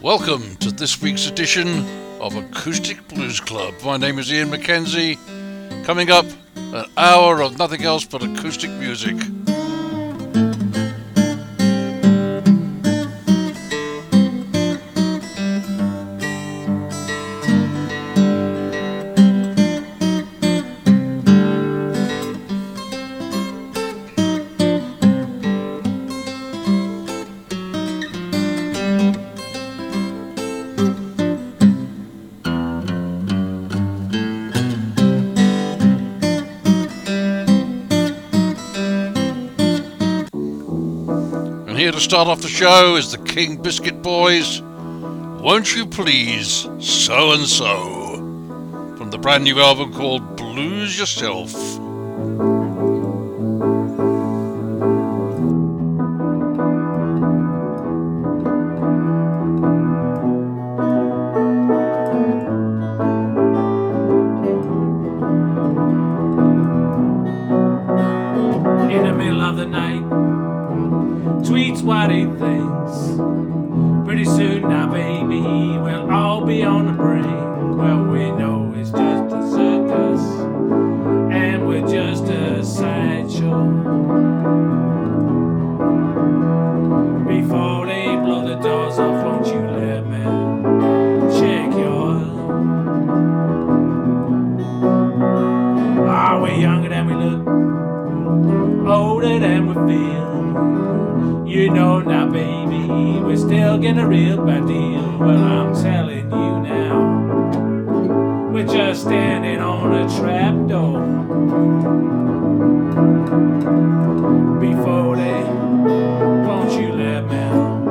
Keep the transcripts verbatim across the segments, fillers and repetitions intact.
Welcome to this week's edition of Acoustic Blues Club. My name is Ian McKenzie. Coming up, an hour of nothing else but acoustic music. Here to start off the show is the King Biscuit Boys. Won't you please, so and so, from the brand new album called Blues Yourself. In the middle of the night, tweets what he thinks. Pretty soon now, baby, we'll all be on the brink. Well, we know it's just a circus, and we're just a sideshow. Before they blow the doors off, won't you let me check your oil? Are we younger than we look? Older than we feel? You know now, baby, we're still getting a real bad deal. Well, I'm telling you now, we're just standing on a trap door. Before they, won't you let me?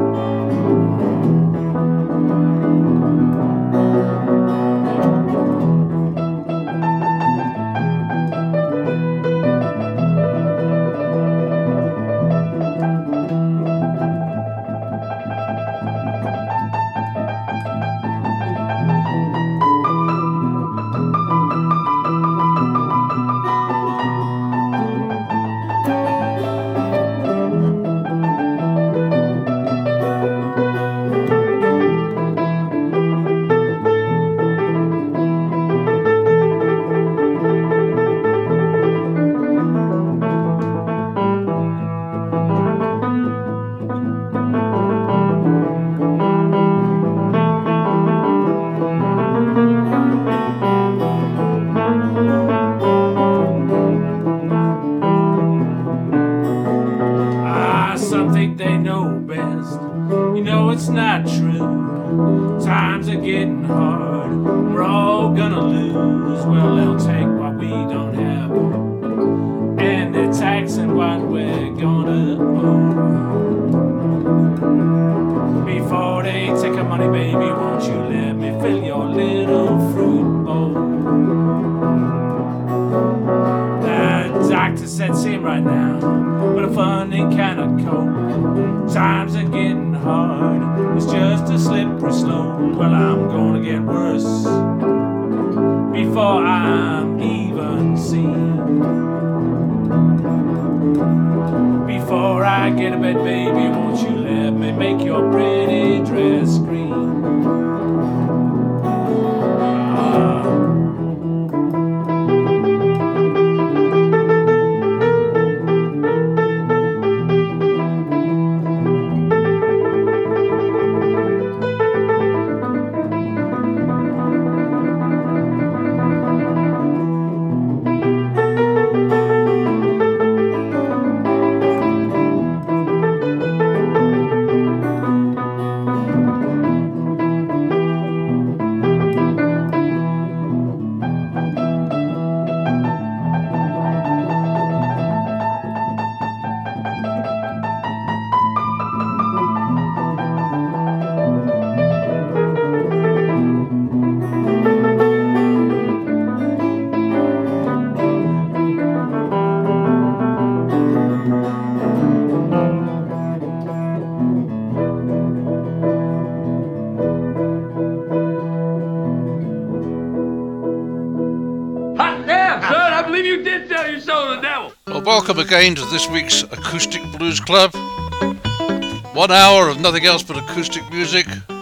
Welcome again to this week's Acoustic Blues Club. One hour of nothing else but acoustic music.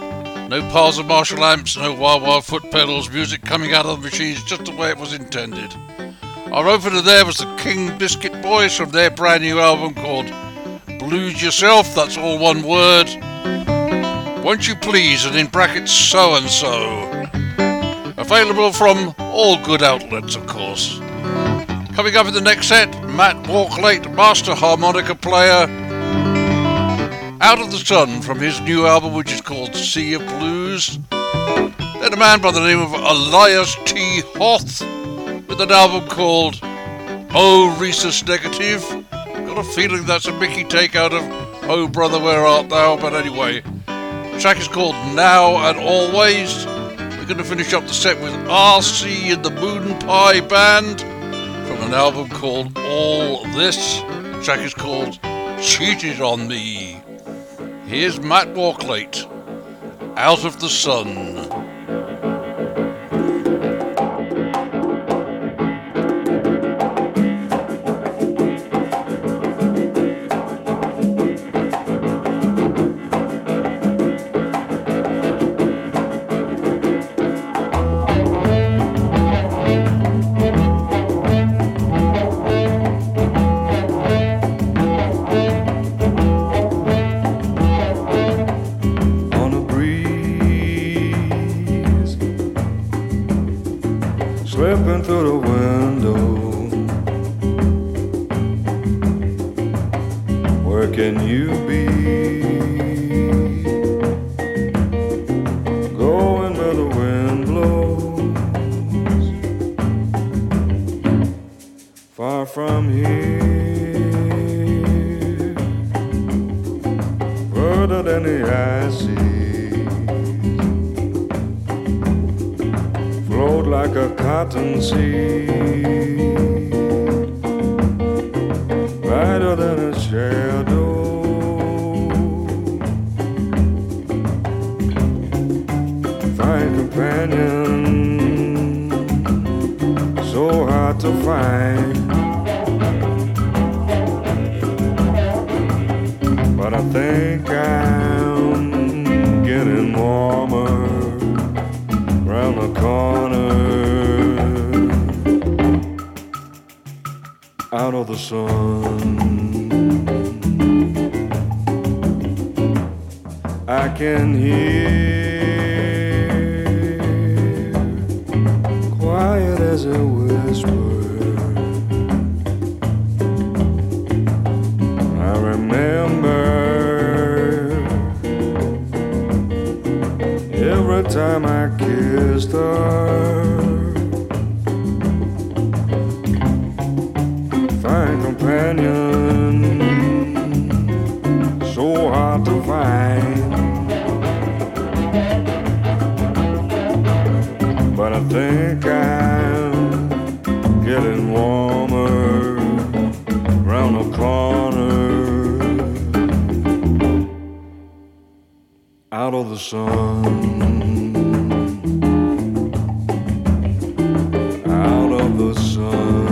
No piles of Marshall amps, no wild wild foot pedals, music coming out of the machines just the way it was intended. Our opener there was the King Biscuit Boys from their brand new album called Blues Yourself, that's all one word. Won't You Please, and in brackets So and So. Available from all good outlets, of course. Coming up in the next set, Matt Walklate, master harmonica player, Out of the Sun from his new album which is called Sea of Blues. Then a man by the name of Elias T. Hoth with an album called Oh Rhesus Negative. Got a feeling that's a Mickey take out of Oh Brother Where Art Thou, but anyway. The track is called Now and Always. We're going to finish up the set with R C and the Moon Pie Band from an album called All This. The track is called Cheated on Me. Here's Matt Walklate, Out of the Sun. Slipping through the window, where can you be? Going where the wind blows, far from here, further than the eye sees. Float like a cotton seed, lighter than a shadow. Find companion, so hard to find. But I think I'm getting warmer round the corner, out of the sun. I can hear, quiet as a whisper, I remember every time I kissed her. Find companion, so hard to find. But I think I'm getting warmer round the corner, out of the sun. Out of the sun.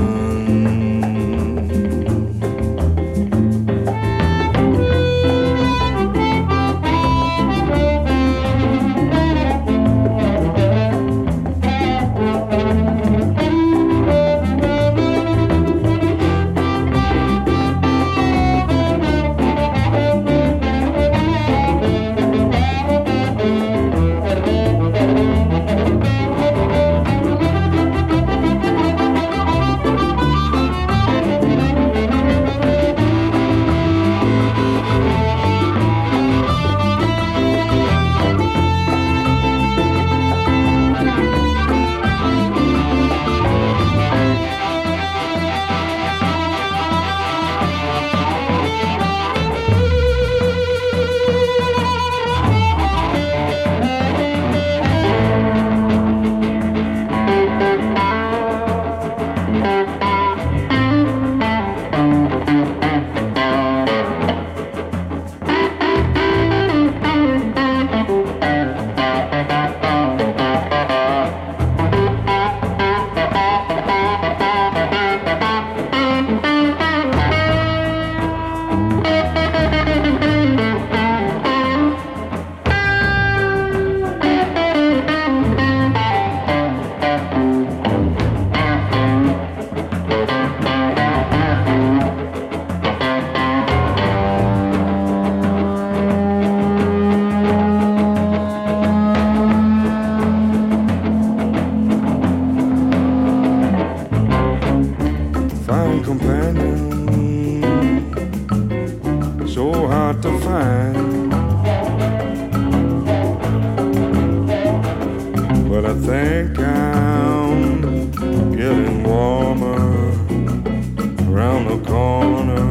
think I'm getting warmer around the corner.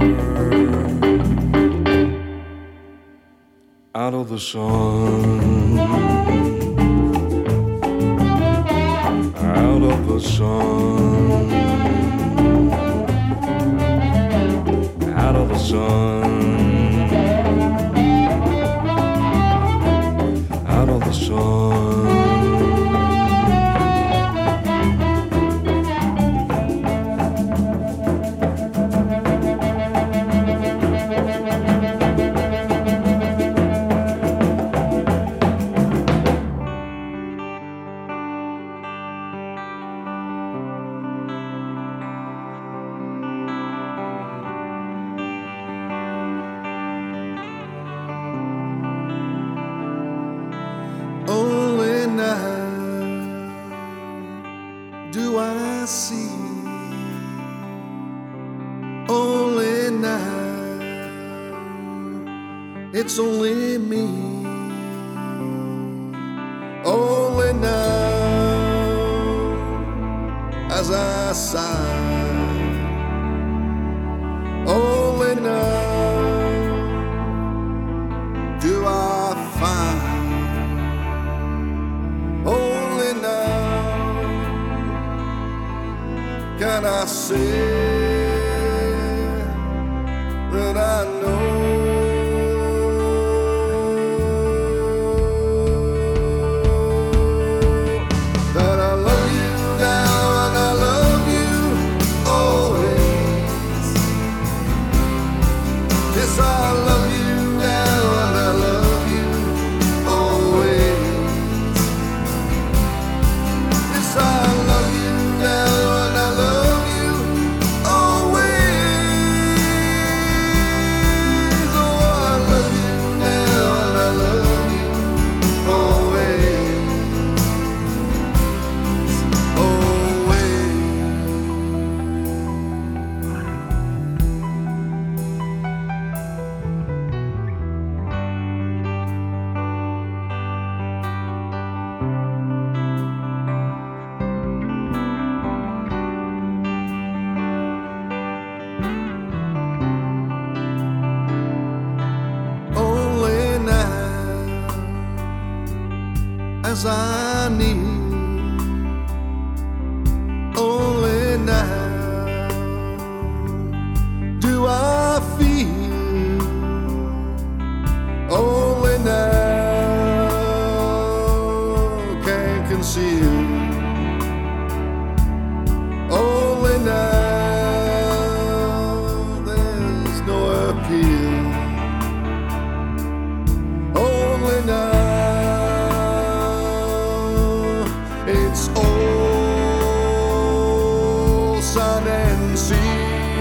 Out of the sun, out of the sun, out of the sun, out of the sun. Only now do I see. Only now, it's only me. Only now, as I sigh. Only now do I find. Only now can I say that I know that I love you now and I love you always. Yes, I love you now and I love you always. Yes, I love you now and I love you always. Oh, I love you now and I love you always. Always. Only now, as I need. Only now do I feel. Only now can't conceal. Only now there's no appeal. Only now it's all sun and sea.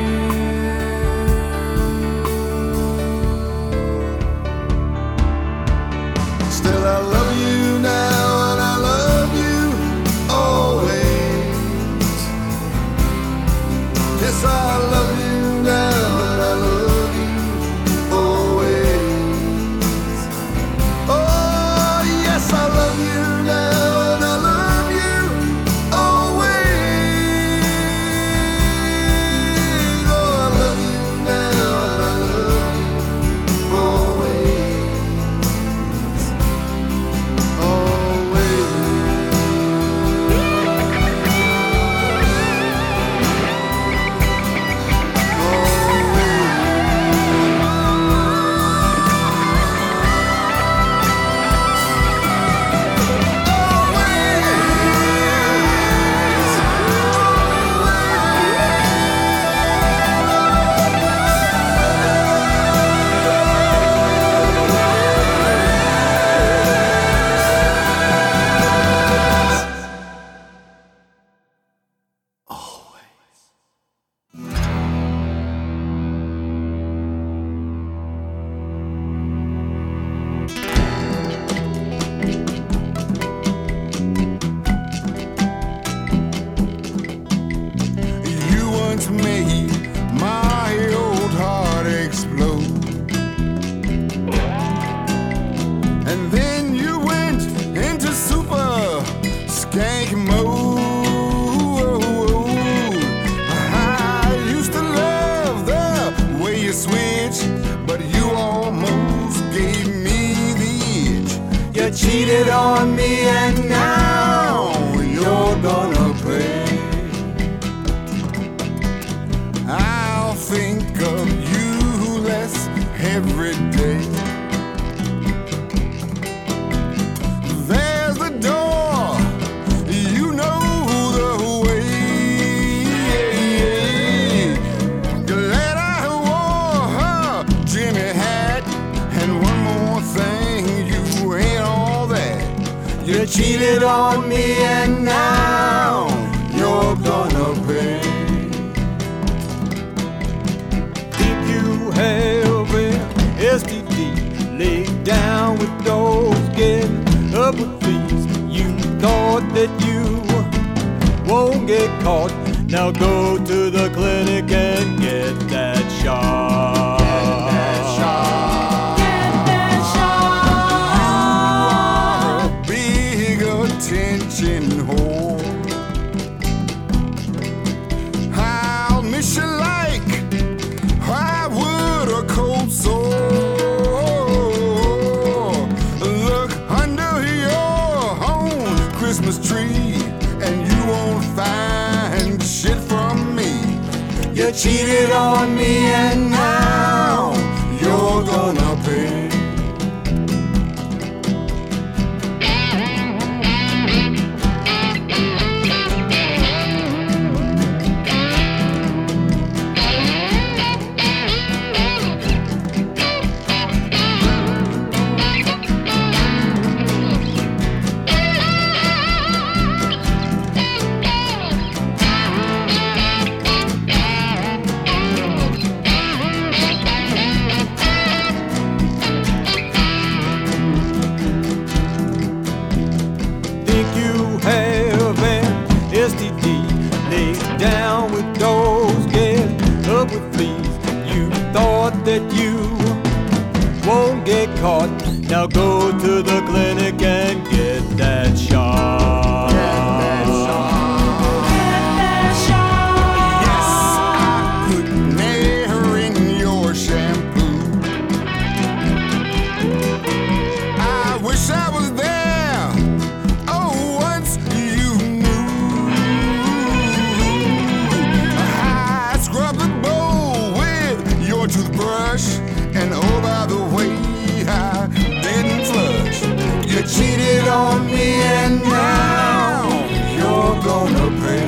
Still I love you now and I love you always. Yes, I love you now and I love you always. Oh, yes, I love you now and I love you cheated on me and now you're gonna pay. I'll think of you less every day. There's the door, you know the way. Glad I wore her Jimmy hat. And one more thing, you ain't all that. You cheated on me and now you're gonna pay. Think you have an S T D laid down with those getting up with fleas. You thought that you won't get caught. Now go to the clinic and get that shot. Get that shot. Get that shot. You are a big attention whore. I'll miss you like I would a cold sore. Look under your own Christmas tree and you won't find shit from me. You cheated on me and now you're gonna pay. Think you have an S T D laid down with those getting up with fleas. You thought that you won't get caught. Now go to the clinic and get that shot. Yes, I put Nair in your shampoo. I wish I was there. Oh, once you knew. I scrubbed the bowl with your toothbrush. And oh, by the way, I didn't flush. You cheated on me and now you're gonna pay.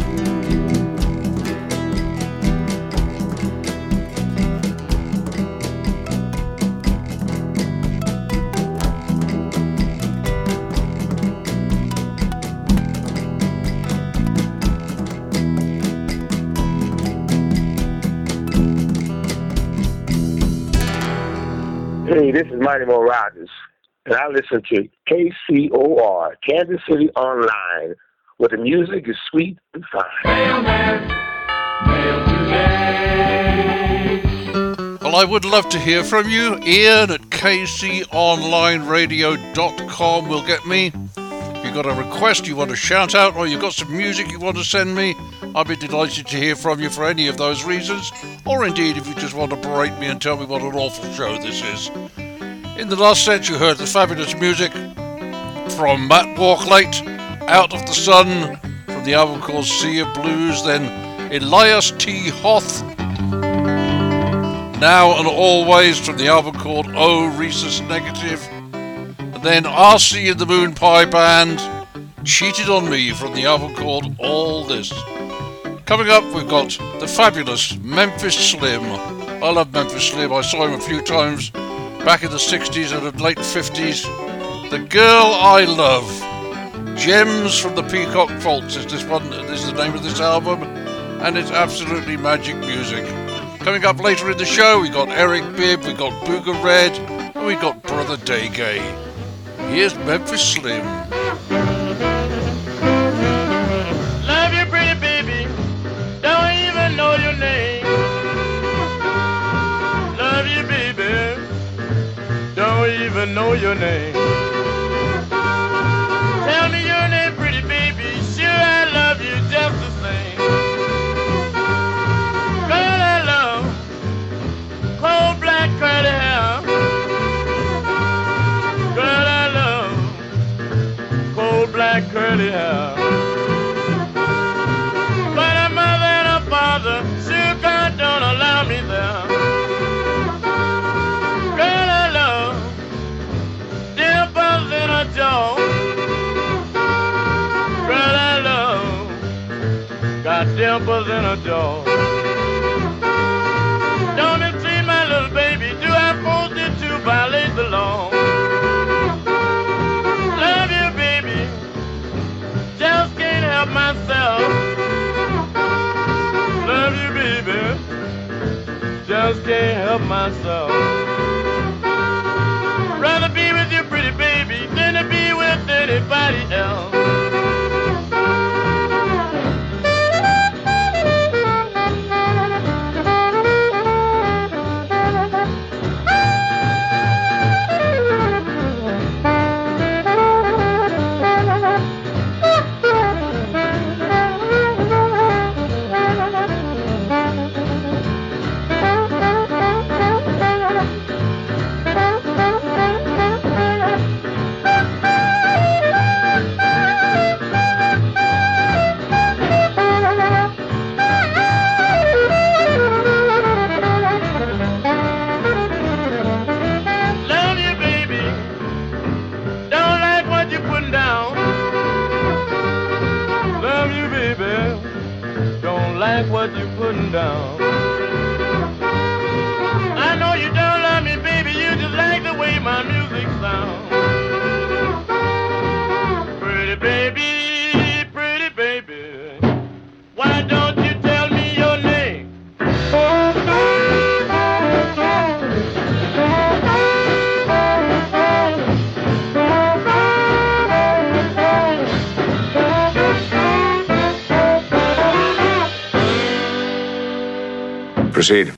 Hey, this is Mighty Mo Rogers, and I listen to K C O R, Kansas City Online, where the music is sweet and fine. Mailman, mail today. Well, I would love to hear from you. Ian at k c online radio dot com will get me. If you've got a request you want to shout out, or you've got some music you want to send me, I'll be delighted to hear from you for any of those reasons, or indeed if you just want to berate me and tell me what an awful show this is. In the last set you heard the fabulous music from Matt Walklate, Out of the Sun, from the album called Sea of Blues, then Elias T. Hoth, Now and Always, from the album called Oh Rhesus Negative, and then R C and the Moon Pie Band, Cheated on Me, from the album called All This. Coming up, we've got the fabulous Memphis Slim. I love Memphis Slim. I saw him a few times back in the sixties and the late fifties. The Girl I Love. Gems from the Peacock Vaults is this one. This is the name of this album, and it's absolutely magic music. Coming up later in the show, we got Eric Bibb, we got Booger Red, and we got Brother Day Gay. Here's Memphis Slim. Love you, pretty baby. Don't even know your name. Love you, baby. Don't even know your name. Tell me your name, pretty baby. Sure, I love you just the same. Girl, I love cold black curly hair. Girl, I love there. But her mother and her father sure God don't allow me there. Girl, I love dimples in her jaw. Girl, I love got dimples in her jaw. Don't mistreat my little baby. Do I force you to violate the law? Love you, baby. Just can't help myself. Love you, baby. Just can't help myself. Rather be with you, pretty baby, than to be with anybody else. What you putting down? I know you don't love me, baby. You just like the way my music sounds. Pretty baby, pretty baby, why don't you tell me your name? Proceed.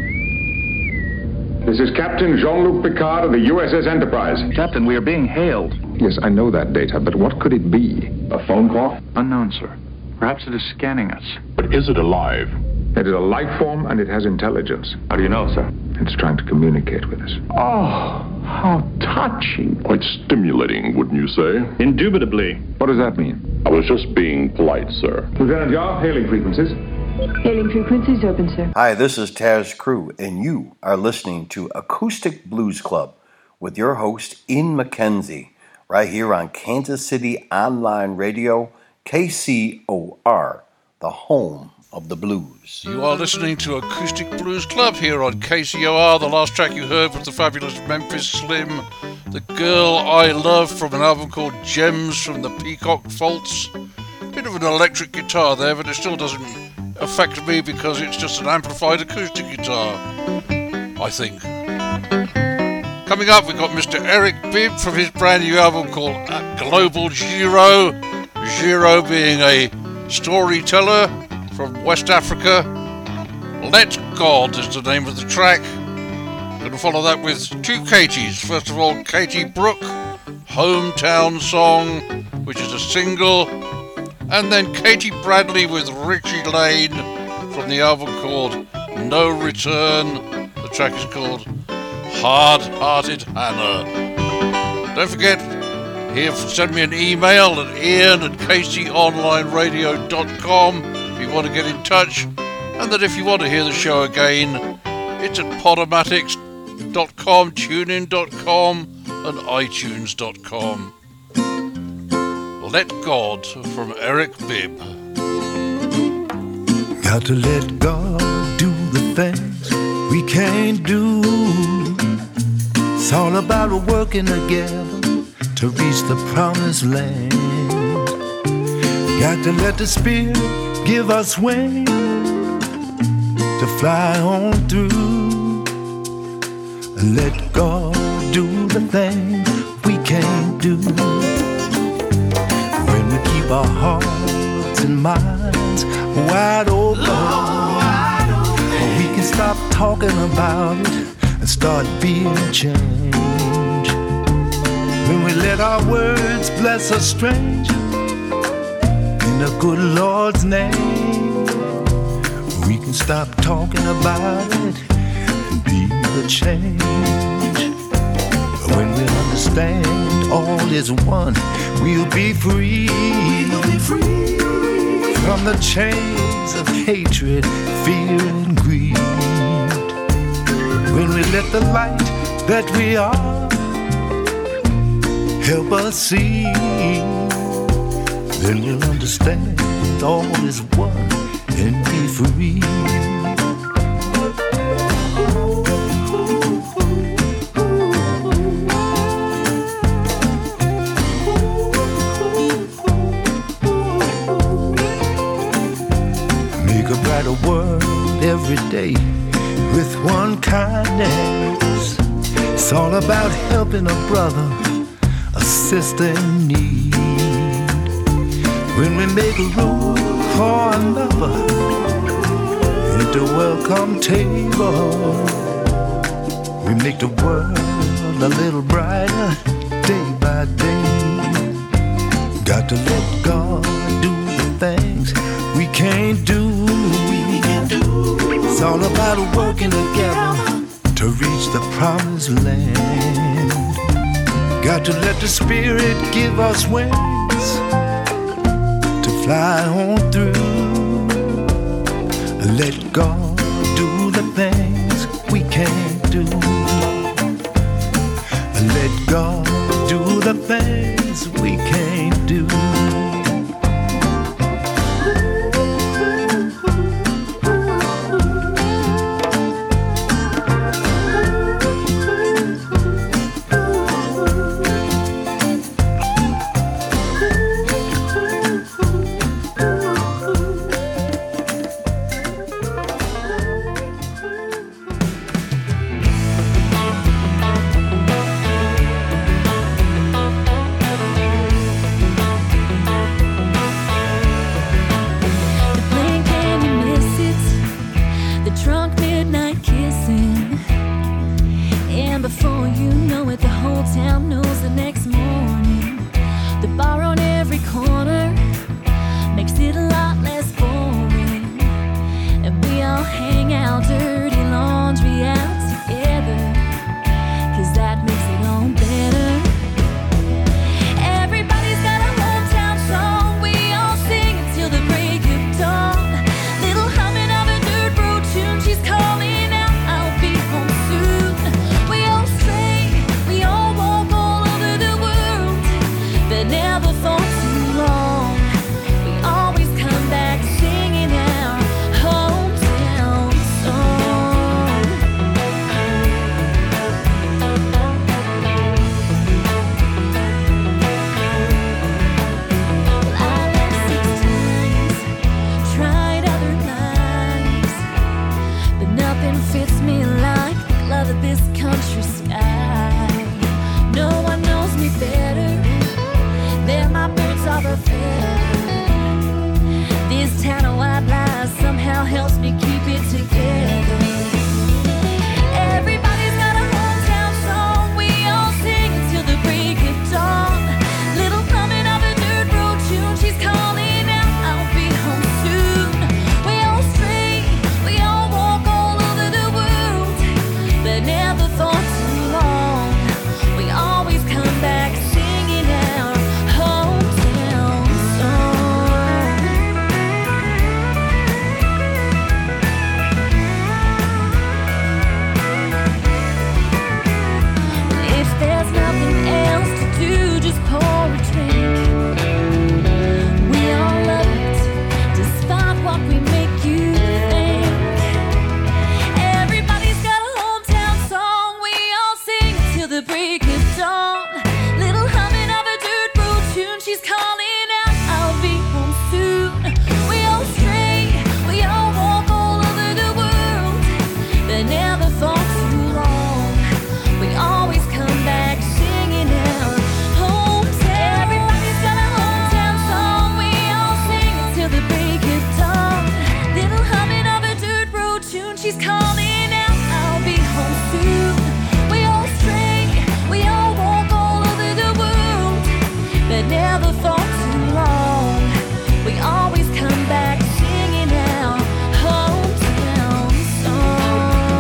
This is Captain Jean-Luc Picard of the U S S Enterprise. Captain, we are being hailed. Yes, I know that, Data, but what could it be? A phone call? Unknown, sir. Perhaps it is scanning us. But is it alive? It is a life form and it has intelligence. How do you know, sir? It's trying to communicate with us. Oh, how touching. Quite stimulating, wouldn't you say? Indubitably. What does that mean? I was just being polite, sir. Lieutenant Yar, hailing frequencies. Hailing frequencies open, sir. Hi, this is Taz Crew, and you are listening to Acoustic Blues Club with your host, Ian McKenzie, right here on Kansas City Online Radio, K C O R, the home of the blues. You are listening to Acoustic Blues Club here on K C O R. The last track you heard was the fabulous Memphis Slim, The Girl I Love, from an album called Gems from the Peacock Faults. Bit of an electric guitar there, but it still doesn't affect me because it's just an amplified acoustic guitar, I think. Coming up, we've got Mister Eric Bibb from his brand new album called Global Giro. Giro being a storyteller from West Africa. Let God is the name of the track. Going to follow that with two Katies. First of all, Katie Brooke, Hometown Song, which is a single. And then Katie Bradley with Richie Lane from the album called No Return. The track is called Hard Hearted Hannah. Don't forget, here, send me an email at ian at k c online radio dot com if you want to get in touch. And that if you want to hear the show again, it's at podomatics dot com, tunein dot com and itunes dot com. Let God from Eric Bibb. Got to let God do the things we can't do. It's all about working together to reach the promised land. Got to let the Spirit give us wings to fly on through. Let God do the things we can't do. When we keep our hearts and minds wide open, wide open, we can stop talking about it and start being changed. When we let our words bless a stranger in the good Lord's name, we can stop talking about it and be the change. When we understand all is one. We'll be free. We'll be free from the chains of hatred, fear, and greed. When we let the light that we are help us see, then we'll understand all is one and be free. Make a brighter world every day with one kindness. It's all about helping a brother, a sister in need. When we make room for another at the welcome table, we make the world a little brighter day by day. Got to let God do the things we can't do. It's all about working together to reach the promised land. Got to let the Spirit give us wings to fly on through. Let God do the things we can't do. Let God do the things we can't do.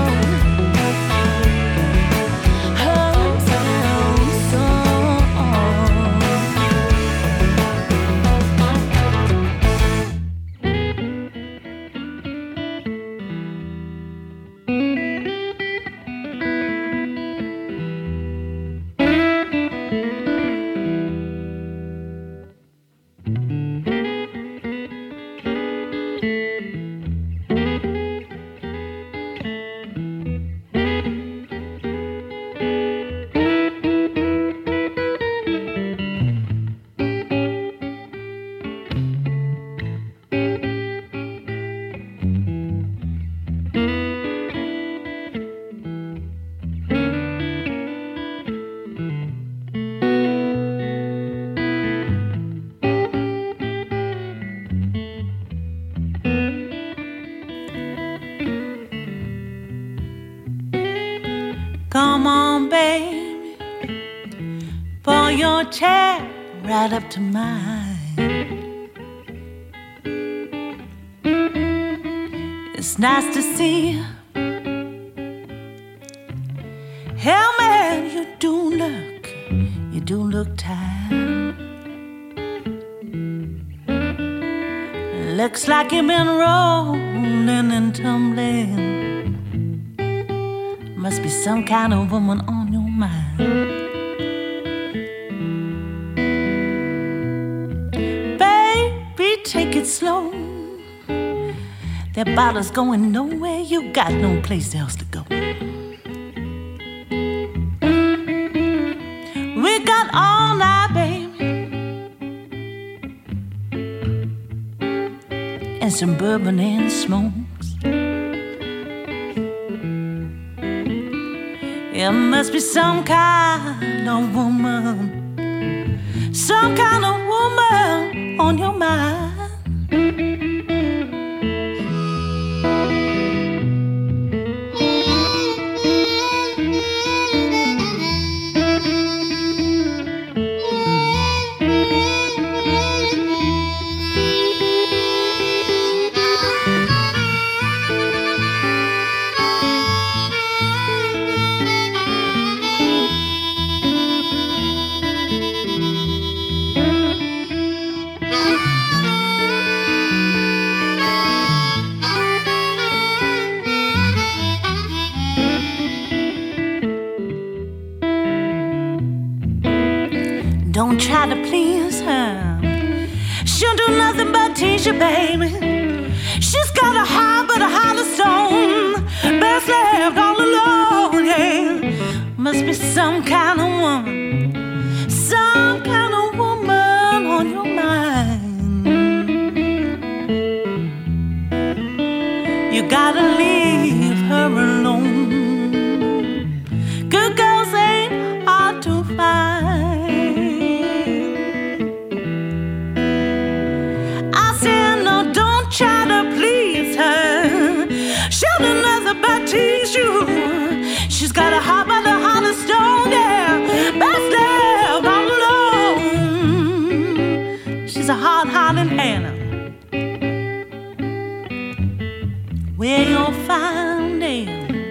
Hometown song. your chair right up to mine. It's nice to see you. Hell, man, you do look, you do look tired. Looks like you've been rolling and tumbling. Must be some kind of woman on your mind. Baby, take it slow. That bottle's going nowhere. You got no place else to go. We got all night, baby, and some bourbon and smokes. It must be some kind of woman, some kind of woman on your mind. Don't try to please her. She'll do nothing but tease you, baby. She's got a heart but a heart of stone. Best left all alone, yeah. Must be some kind of woman, some kind of woman on your mind. You gotta leave her alone. Good girls ain't hard to find. Try to please her. She'll do nothing but tease you. She's got a heart by the heart of stone, yeah. Best left all alone. She's a hard-hearted Hannah. Where you'll find it,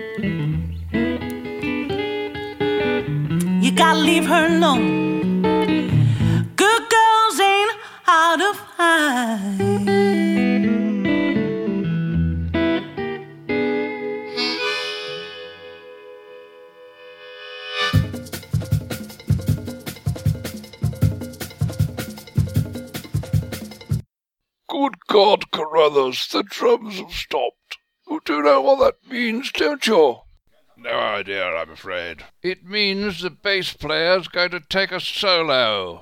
you gotta leave her alone. Good girls ain't hard to find. Good God, Carruthers, the drums have stopped. You do know what that means, don't you? No idea, I'm afraid. It means the bass player's going to take a solo.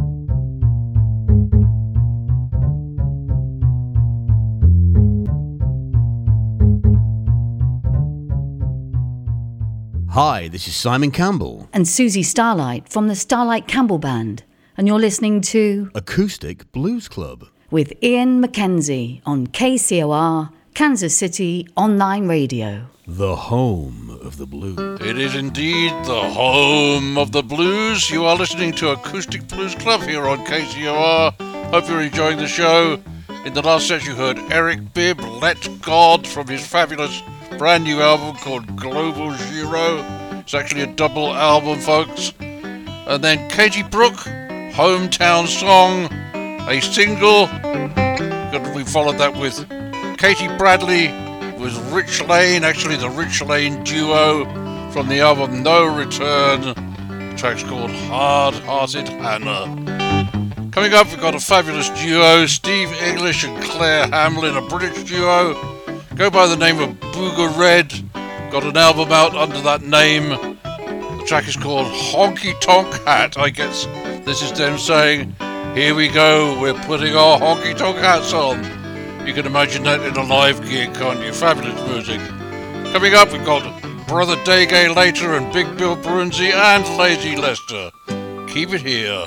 Hi, this is Simon Campbell and Susie Starlight from the Starlight Campbell Band, and you're listening to Acoustic Blues Club with Ian McKenzie on K C O R, Kansas City Online Radio. The home of the blues. It is indeed the home of the blues. You are listening to Acoustic Blues Club here on K C O R. Hope you're enjoying the show. In the last set you heard Eric Bibb, Let God, from his fabulous brand new album called Global Zero. It's actually a double album, folks. And then Katie Brooke, Hometown Song, a single. We followed that with Katie Bradley with Rich Lane, actually the Rich Lane duo from the album No Return. The track's called Hard Hearted Hannah. Coming up, we've got a fabulous duo, Steve English and Claire Hamlin, a British duo. Go by the name of Booger Red. Got an album out under that name. The track is called Honky Tonk Hat. I guess this is them saying, here we go, we're putting our honky tonk hats on. You can imagine that in a live gig, can't you? Fabulous music. Coming up, we've got Brother Day-Gay later and Big Bill Brunzi and Lazy Lester. Keep it here.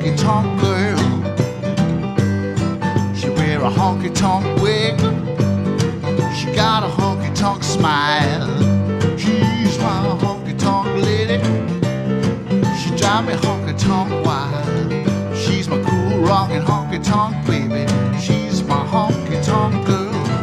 honky-tonk girl. She wear a honky-tonk wig. She got a honky-tonk smile. She's my honky-tonk lady. She drive me honky-tonk wild. She's my cool rockin' honky-tonk baby. She's my honky-tonk girl.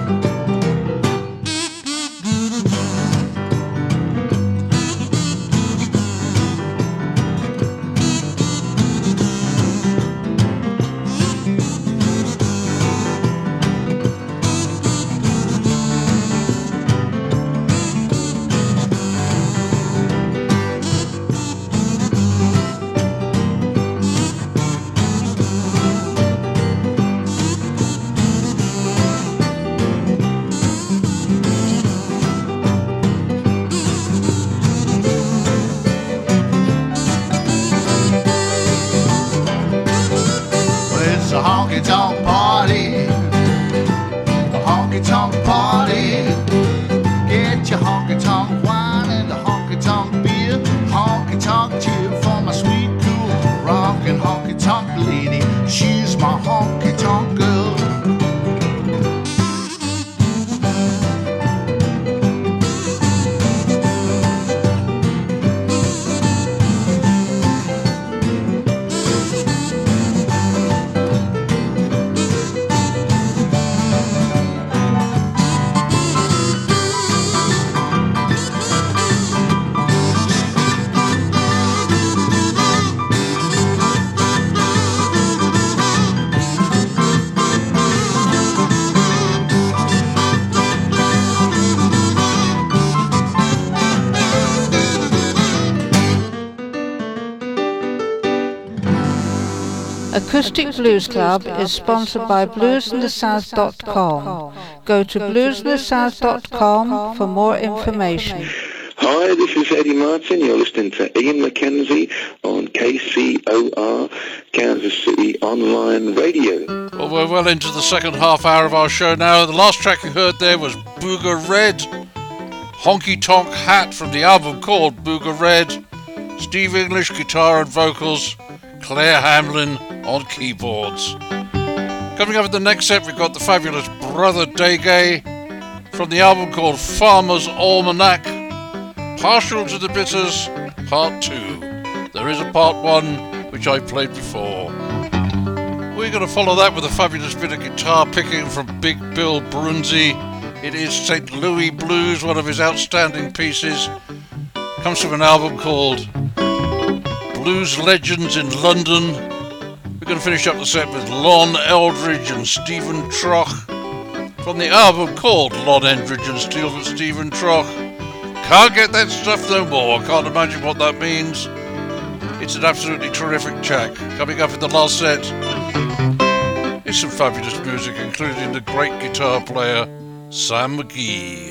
Honky-tonk party, a honky-tonk party. Get your honky-tonk wine and a honky-tonk beer. Honky-tonk tip for my sweet, cool, rockin' honky-tonk lady. She's my honky-tonk girl. Acoustic Blues Club is sponsored by blues in the south dot com. Go to blues in the south dot com for more information. Hi, this is Eddie Martin. You're listening to Ian McKenzie on K C O R, Kansas City Online Radio. Well, we're well into the second half hour of our show now. The last track you heard there was Booger Red, Honky Tonk Hat from the album called Booger Red, Steve English guitar and vocals, Claire Hamlin on keyboards. Coming up in the next set, we've got the fabulous Brother Degay from the album called Farmer's Almanac, Partial to the Bitters, Part two. There is a Part one, which I played before. We're going to follow that with a fabulous bit of guitar picking from Big Bill Brunzi. It is Saint Louis Blues, one of his outstanding pieces. Comes from an album called Blues Legends in London. We're going to finish up the set with Lon Eldridge and Stephen Troch from the album called Lon Eldridge and Stephen Troch. Can't get that stuff no more. Can't imagine what that means. It's an absolutely terrific track. Coming up in the last set is some fabulous music, including the great guitar player Sam McGee.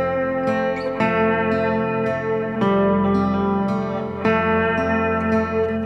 Thank you.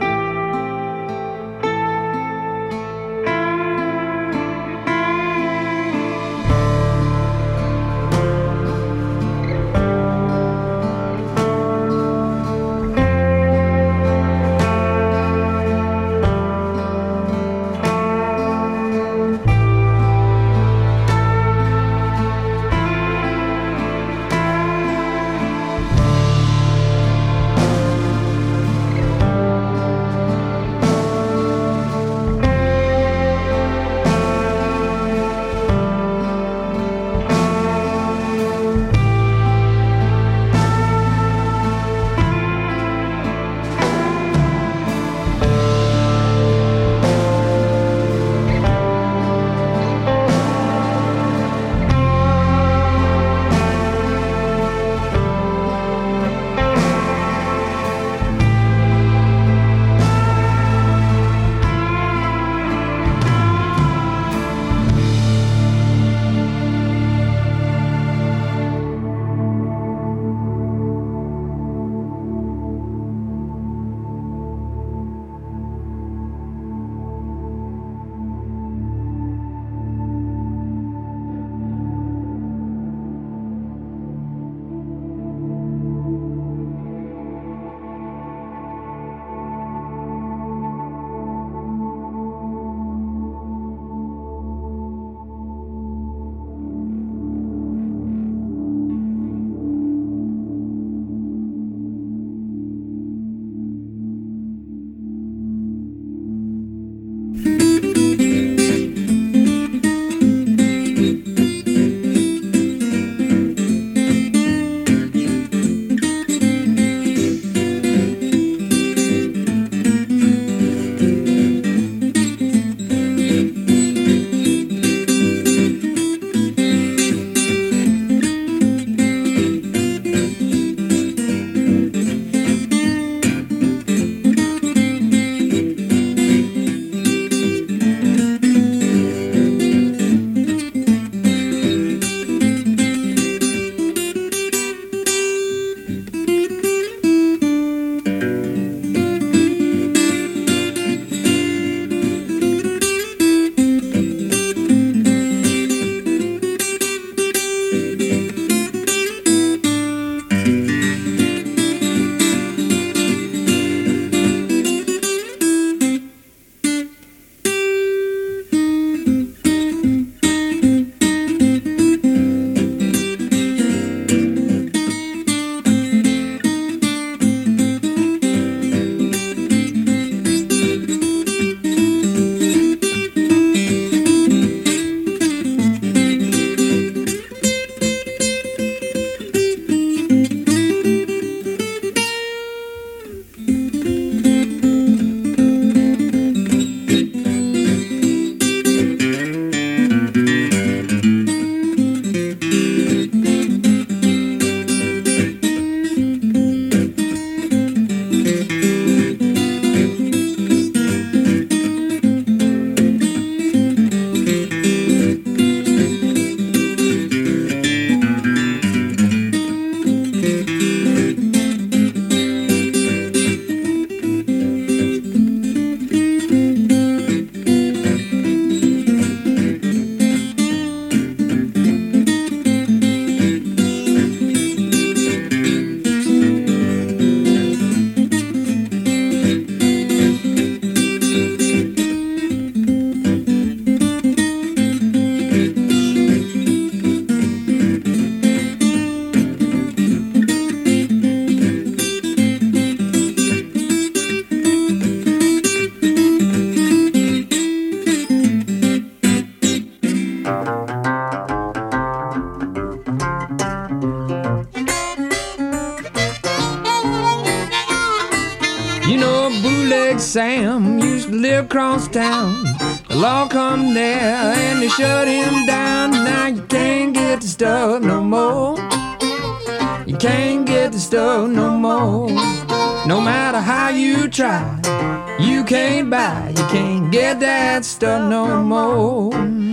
Two-Leg Sam used to live across town. The law come there and they shut him down. Now you can't get the stuff no more. You can't get the stuff no more. No matter how you try, you can't buy, you can't get that stuff no more.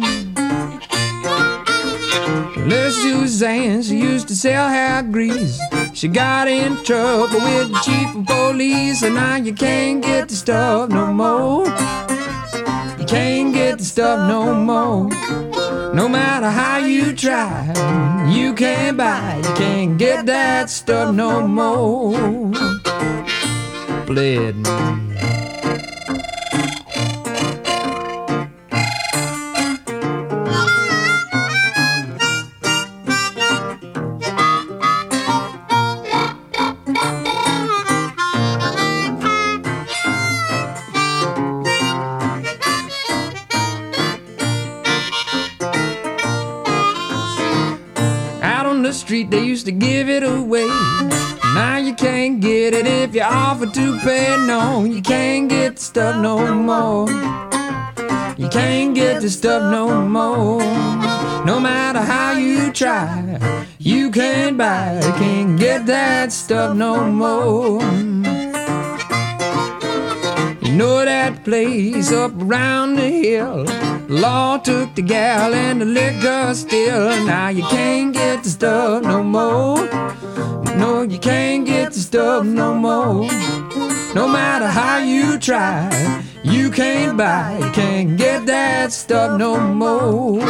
Little Suzanne, she used to sell hair grease. She got in trouble with the chief of police, and now you can't get the stuff no more. You can't get the stuff no more. No matter how you try, you can't buy, you can't get that stuff no more. Bled. Street, they used to give it away. Now you can't get it if you offer to pay. No, you can't get the stuff no more. You can't get the stuff no more. No matter how you try, you can't buy, you can't get that stuff no more. You know that place up around the hill, law took the gal and the liquor still. Now you can't get the stuff no more. No, you can't get the stuff no more. No matter how you try, you can't buy, you can't get that stuff no more.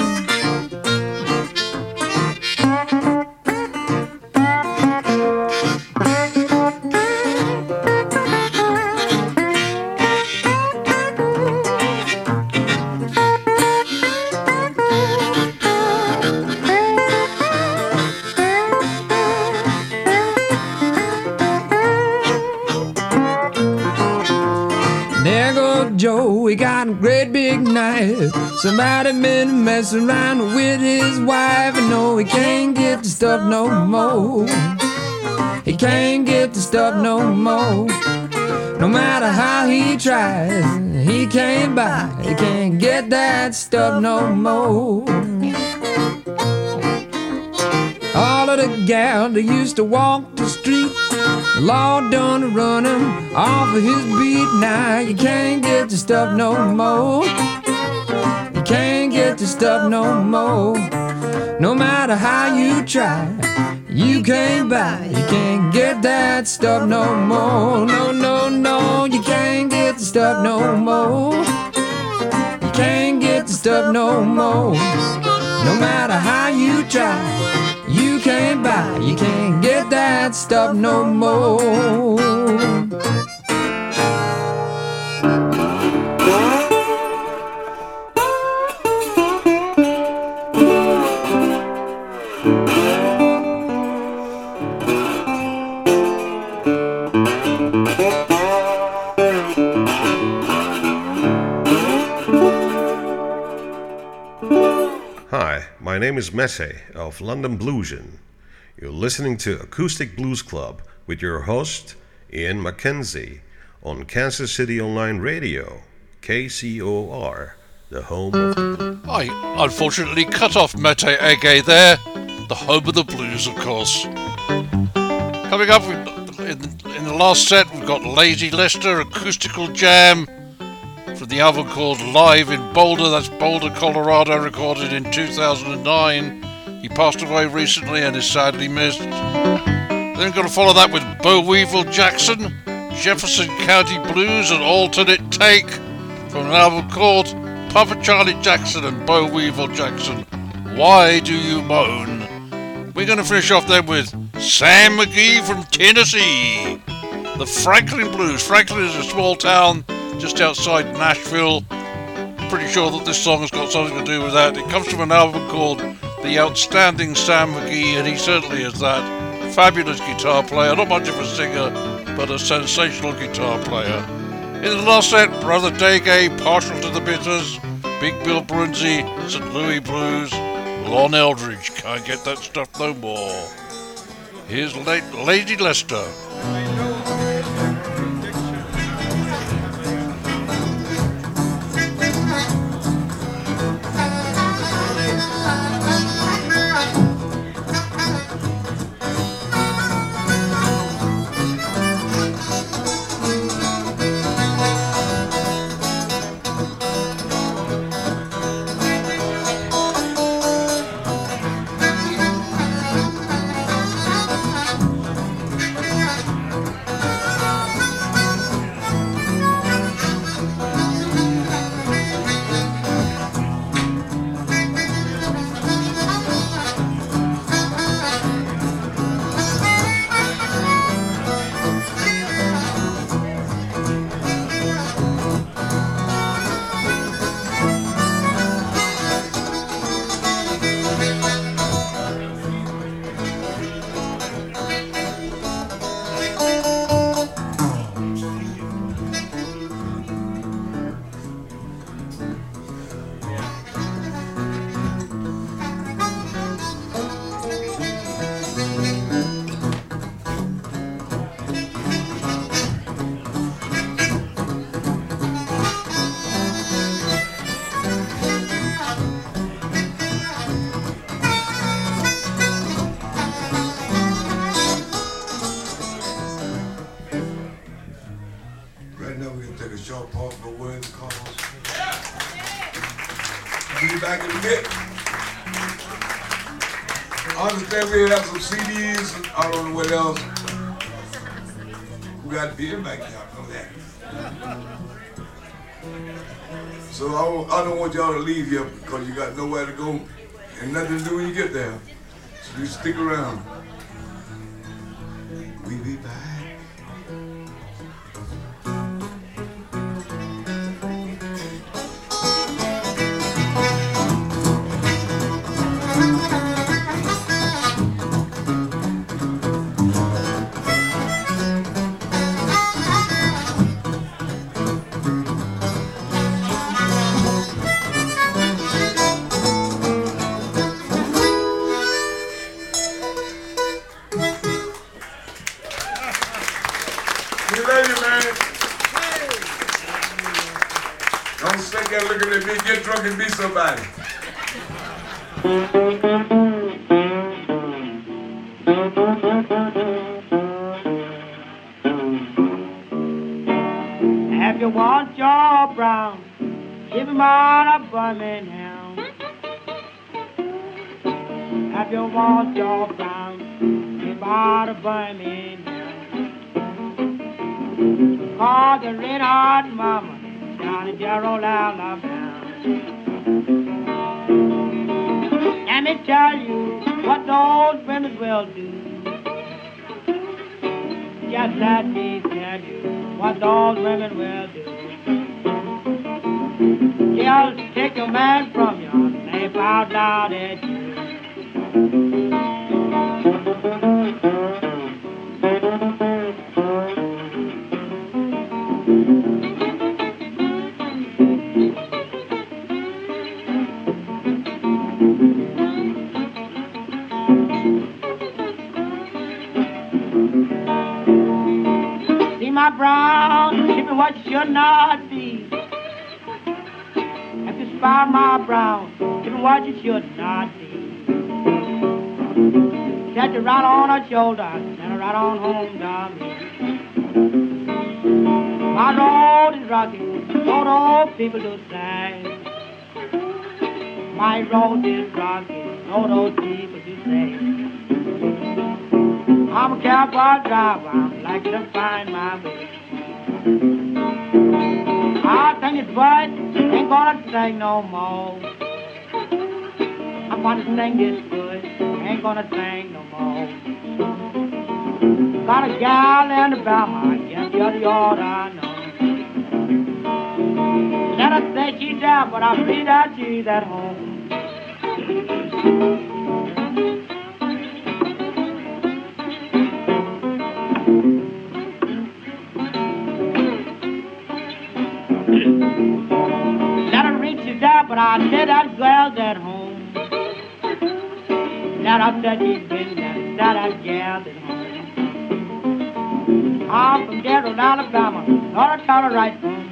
Joe, he got a great big knife. Somebody been messing around with his wife. And no, he can't get the stuff no more. He can't get the stuff no more. No matter how he tries, he can't buy, he can't get that stuff no more. All of the gals that used to walk the street, Lord done run him off of his beat. Now you can't get the stuff no more. You can't get the stuff no more. No matter how you try, you can't buy, you can't get that stuff no more. No, no, no, you can't get the stuff no more. You can't get the stuff no more. No matter how you try, you can't buy, you can't get that stuff no more. Hi, my name is Messe of London Bluesin. You're listening to Acoustic Blues Club with your host, Ian Mackenzie, on Kansas City Online Radio, K C O R, the home of the blues. I unfortunately cut off Mete Ege there, the home of the blues, of course. Coming up in, in the last set, we've got Lazy Lester, Acoustical Jam, from the album called Live in Boulder. That's Boulder, Colorado, recorded in two thousand nine. He passed away recently and is sadly missed. Then we're going to follow that with Bo Weevil Jackson, Jefferson County Blues, an alternate take from an album called Papa Charlie Jackson and Bo Weevil Jackson, Why Do You Moan? We're going to finish off then with Sam McGee from Tennessee, the Franklin Blues. Franklin is a small town just outside Nashville. Pretty sure that this song has got something to do with that. It comes from an album called The Outstanding Sam McGee, and he certainly is that. Fabulous guitar player, not much of a singer, but a sensational guitar player. In the last set, Brother Dege, Partial to the Bitters, Big Bill Brunzi, Saint Louis Blues, Lon Eldridge, Can't Get That Stuff No More. Here's La- Lady Lester. that y'all brought no words and calls. We'll be back in a bit. I understand we have some C Ds, and I don't know what else. We got beer back there, I know that. So I don't, I don't want y'all to leave here because you got nowhere to go and nothing to do when you get there. So you stick around. We'll be back. Get drunk and be somebody. If you want your brown, keep him out of Birmingham. If you want your brown, keep him out of Birmingham. Call the red hot mama down in Gerald, Alabama. Let me tell you what those women will do. Just let me tell you what those women will do. They'll take your man from you and they bow down at you. My brown, give me what should not be. If you spy my brown, give me what you should not be. Set you right on her shoulder, and right on home to me. My road is rocky, so those people do say. My road is rocky, so those people do say. I'm a cowboy driver, I'm like to find my way. I think it's right, ain't gonna sing no more. I'm gonna sing this good, ain't gonna sing no more. Got a gal in Alabama, I guess you're the order I know. Let her say she's there, but I believe that she's at home. But I said that girl's at home. That I said she's been there, that that gal's at home. I'm from Gerald, Alabama, North Carolina, right home.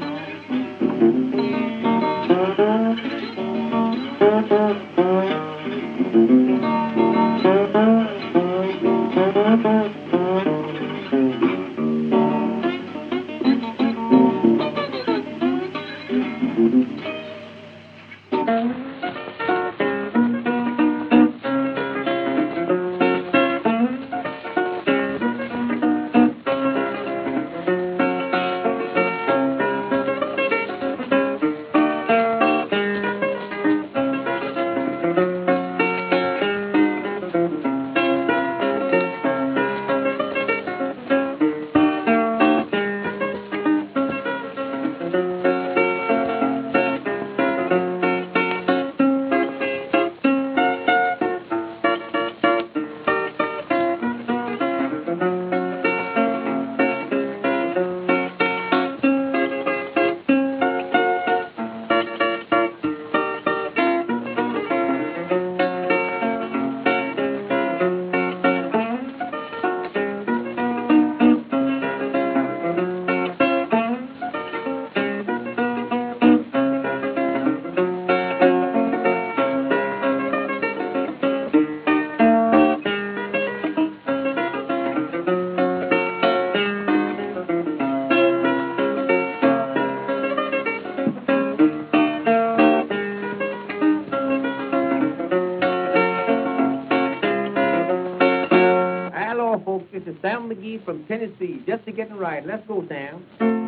from Tennessee, just to get it right. Let's go, Sam.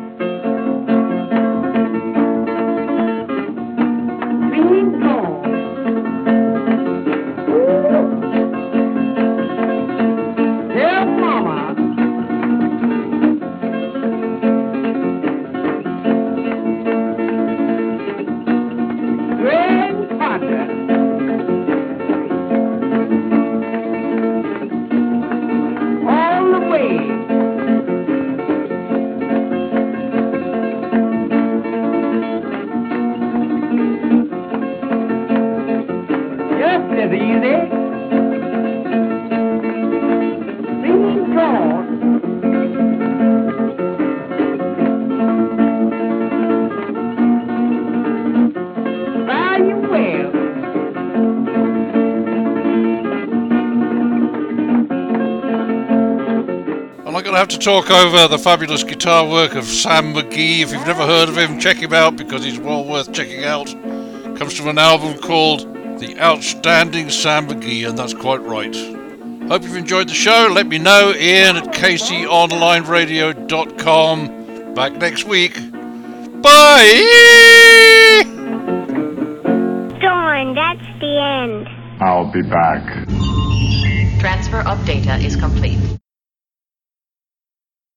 Green corn. Tell Mama. Grandfather. All the way. Just as easy. Green corn. Fry you well. I'm not going to have to talk over the fabulous guitar work of Sam McGee. If you've never heard of him, check him out because he's well worth checking out. Comes from an album called The Outstanding Sam McGee, and that's quite right. Hope you've enjoyed the show. Let me know. Ian at k c online radio dot com. Back next week. Bye! Darn, that's the end. I'll be back. Transfer of data is complete.